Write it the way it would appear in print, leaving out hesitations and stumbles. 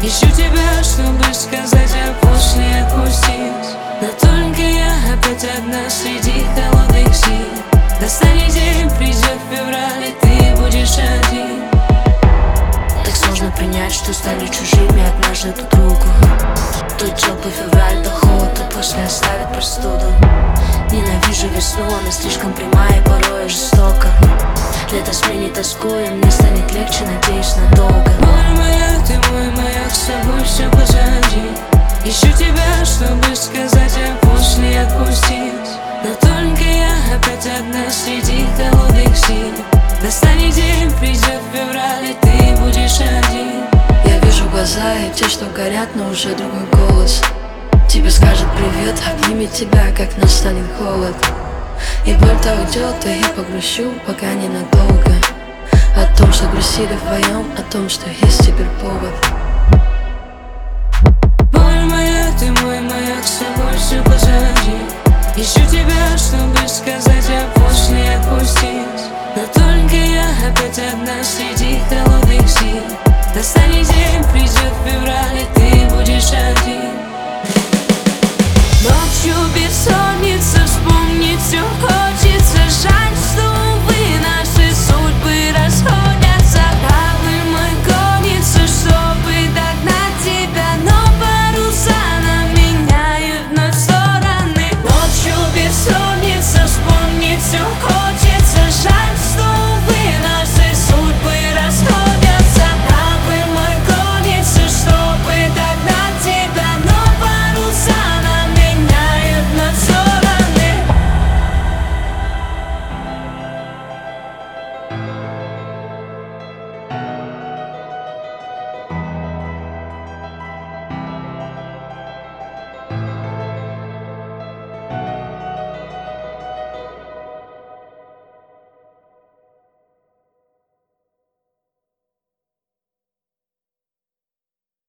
Ищу тебя, чтобы сказать, а после отпустить. Но только я опять одна среди холодных сил. Настанет день, придет февраль, и ты будешь один. Так сложно принять, что стали чужими однажды друг другу. То теплый февраль, то холод, то после оставит простуду. Ненавижу весну, она слишком прямая и порой жестока. Лето сменит тоску, и мне станет легче, надеюсь, надолго. Боль моя, ты мой маяк, с собой все позади. Ищу тебя, чтобы сказать, а после отпустить. Но только я опять одна среди холодных сил. Настанет день, придет февраль, и ты будешь один. Я вижу глаза и те, что горят, но уже другой голос. Тебе скажет привет, обнимет тебя, как настанет холод. И боль-то уйдет, и я погрущу, пока ненадолго. О том, что грустили вдвоем, о том, что есть теперь повод.